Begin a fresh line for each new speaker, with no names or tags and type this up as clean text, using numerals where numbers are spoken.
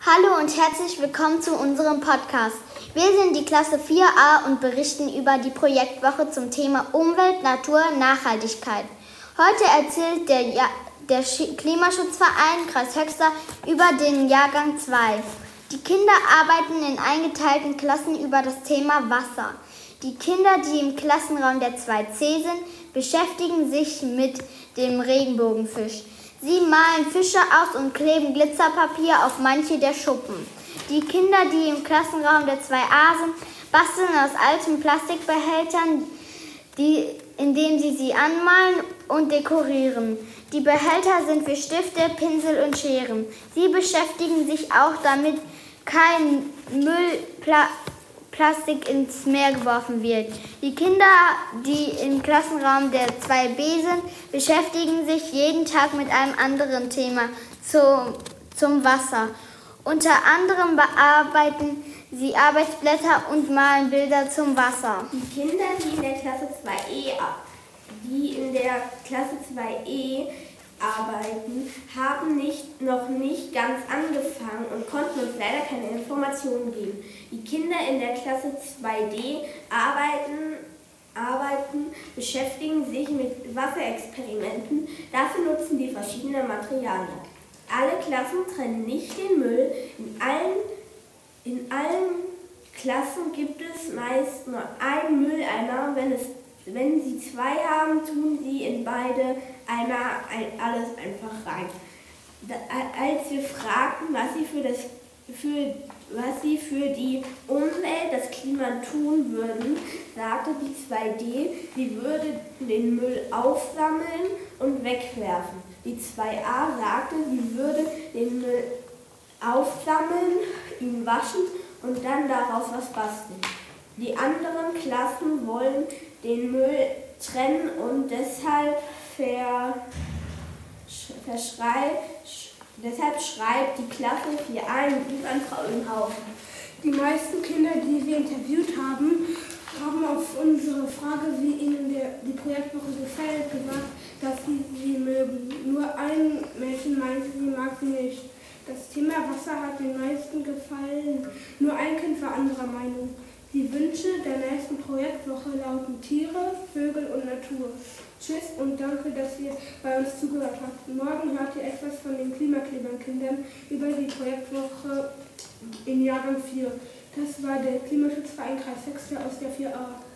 Hallo und herzlich willkommen zu unserem Podcast. Wir sind die Klasse 4a und berichten über die Projektwoche zum Thema Umwelt, Natur, Nachhaltigkeit. Heute erzählt der Klimaschutzverein Kreis Höxter über den Jahrgang 2. Die Kinder arbeiten in eingeteilten Klassen über das Thema Wasser. Die Kinder, die im Klassenraum der 2c sind, beschäftigen sich mit dem Regenbogenfisch. Sie malen Fische aus und kleben Glitzerpapier auf manche der Schuppen. Die Kinder, die im Klassenraum der 2a sind, basteln aus alten Plastikbehältern, indem sie anmalen und dekorieren. Die Behälter sind für Stifte, Pinsel und Scheren. Sie beschäftigen sich auch damit, kein Plastik ins Meer geworfen wird. Die Kinder, die im Klassenraum der 2b sind, beschäftigen sich jeden Tag mit einem anderen Thema zum Wasser. Unter anderem bearbeiten sie Arbeitsblätter und malen Bilder zum Wasser.
Die Kinder, die in der Klasse 2e arbeiten, haben noch nicht ganz angefangen und konnten uns leider keine Informationen geben. Die Kinder in der Klasse 2d beschäftigen sich mit Wasserexperimenten. Dafür nutzen die verschiedene Materialien. Alle Klassen trennen nicht den Müll. In allen Klassen gibt es meist nur einen Mülleimer. Wenn sie zwei haben, tun sie in beide Eimer alles einfach rein. Als wir fragten, was sie für die Umwelt, das Klima tun würden, sagte die 2D, sie würde den Müll aufsammeln und wegwerfen. Die 2a sagte, sie würde den Müll aufsammeln, ihn waschen und dann daraus was basteln. Die anderen Klassen wollen den Müll trennen und deshalb schreibt die Klasse 4a einen Brief an Frau Inhausen.
Die meisten Kinder, die wir interviewt haben, haben auf unsere Frage, wie ihnen die Projektwoche gefällt, gesagt, dass sie mögen. Nur ein Mädchen meinte, sie mag sie nicht. Das Thema Wasser hat den meisten gefallen. Nur ein Kind war anderer Meinung. Die Wünsche der nächsten Projektwoche lauten Tiere, Vögel und Natur. Tschüss und danke, dass ihr bei uns zugehört habt. Morgen hört ihr etwas von den Klimakleberkindern über die Projektwoche in Jahrgang 4. Das war der Klimaschutzverein Kreis Höxter aus der 4a.